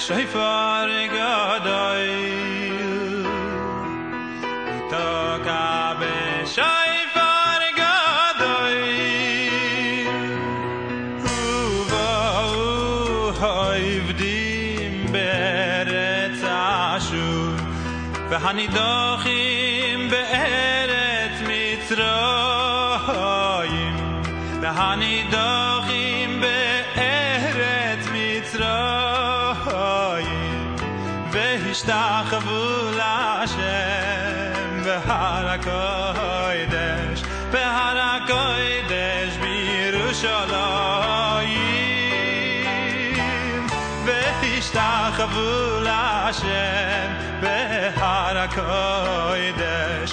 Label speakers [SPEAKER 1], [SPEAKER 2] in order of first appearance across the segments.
[SPEAKER 1] בשופר גדול תוקע בשופר גדול ובאו העבדים בארץ אשור והנידוחים בארץ מצרים והנידוחים בארץ מצרים והשתחוו להשם בהר הקודש בירושלים והשתחוו להשם בהר הקודש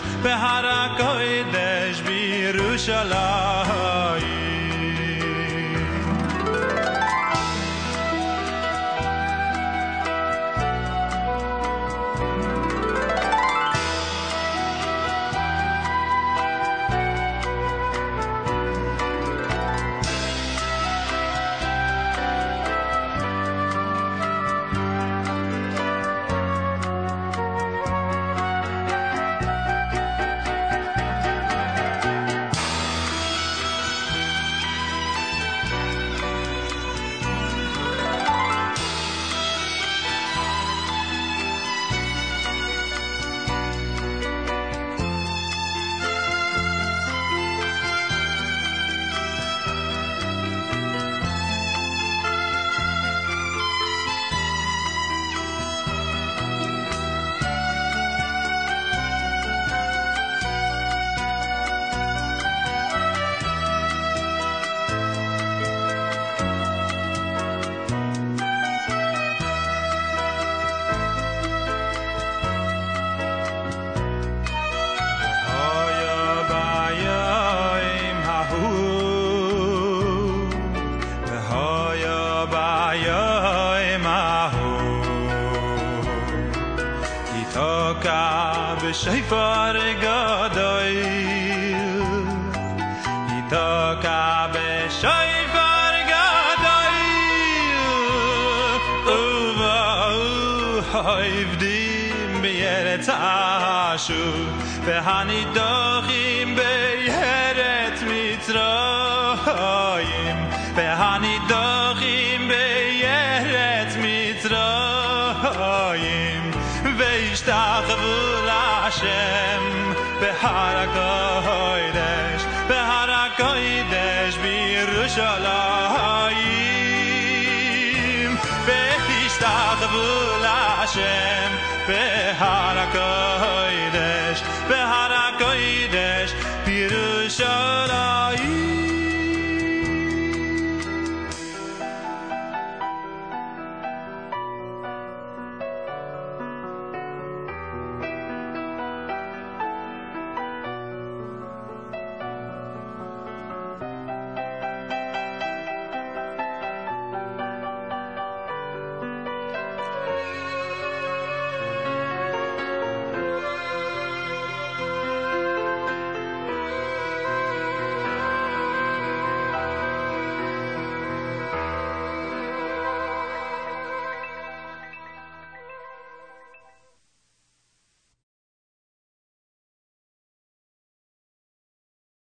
[SPEAKER 1] בירושלים בשופר גדול יתוקע בשופר גדול ובאו העבדים בארץ אשור והנידוחים בארץ מצרים והנידוחים בארץ מצרים והשתחוו להשם בהר הקודש בירושלים והשתחוו להשם בהר הקודש בירושלים